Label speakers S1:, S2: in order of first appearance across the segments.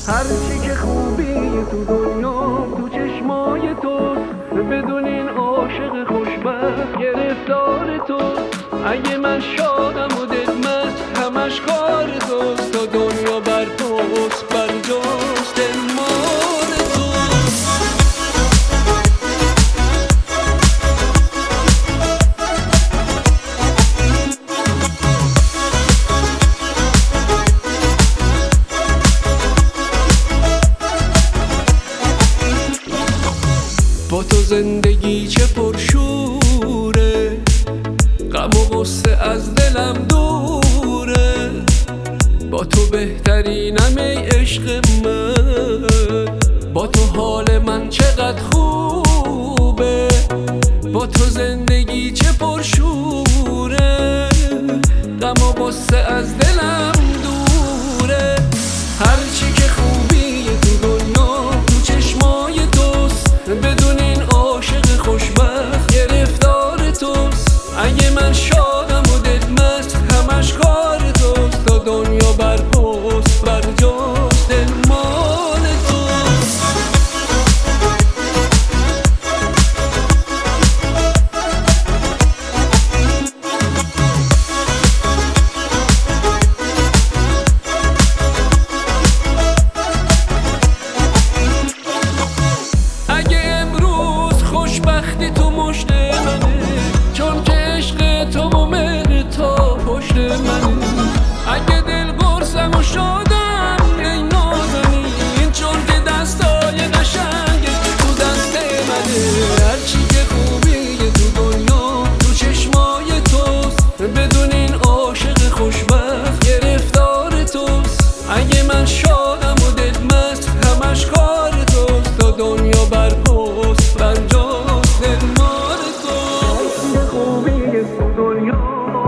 S1: هرچی که خوبی تو دنیا تو چشمای توست، بدون این عاشق خوشبخت گرفتار توست. اگه من شادم و دلمست همش کار توست، تا دنیا بر پست بر جست مال توست. با تو زندگی چه پرشوره، غم و غصه از دلم دوره. با تو بهترینم ای عشق من، با تو حال من چقدر خوبه. با تو زندگی چه پرشوره، غم و غصه از دلم دوره. هرچی که خوبی تو دنیا تو چشمای توست، بدون این عاشق خوشبخت گرفتار توست. اگه من شادم و دلمست همش کار توست، تا دنیا بر پست بر جست دل مال توست. اگه امروز خوشبختی تو مشت منه، چون که عشق تو و مهر تو پشت منه. اگه دل قرصم و شادم ای نازنین، چون که دستای قشنگت تو دست منه. هرچی که خوبی تو دنیا تو چشمای توست، بدون این عاشق خوشبخت گرفتار توست. اگه من شادم و دلمست همش کار توست، تا دنیا بر پست بر جست دل مال توست. خوبی تو دنیا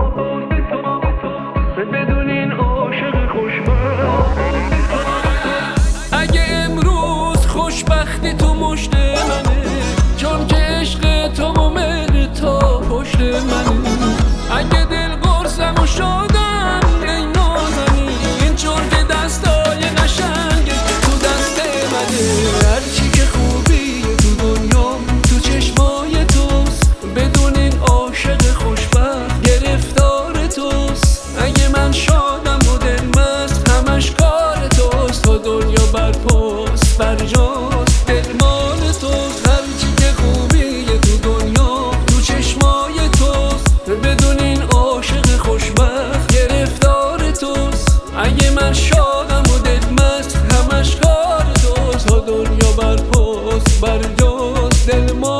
S1: بدون این عاشق خوشبخت. اگه امروز خوشبختی تو مشت منه، چون که عشق تو و مهر تو پشت منه. اگه دل قرصم و شادم ای نازنین، چون که دستای قشنگت تو دست منه. هرچی که خوبی تو دنیا تو چشمای توست، بدون این عاشق خوشبخت گرفتار توست. اگه من شادم و دلمست همش کار توست، تا دنیا بر پست بر جست دل مال توست. هرچی که خوبی تو دنیا تو چشمای توست، بدون این عاشق خوشبخت گرفتار توست. اگه من شادم و دلمست همش کار توست، تا دنیا بر پست بر جست دل مال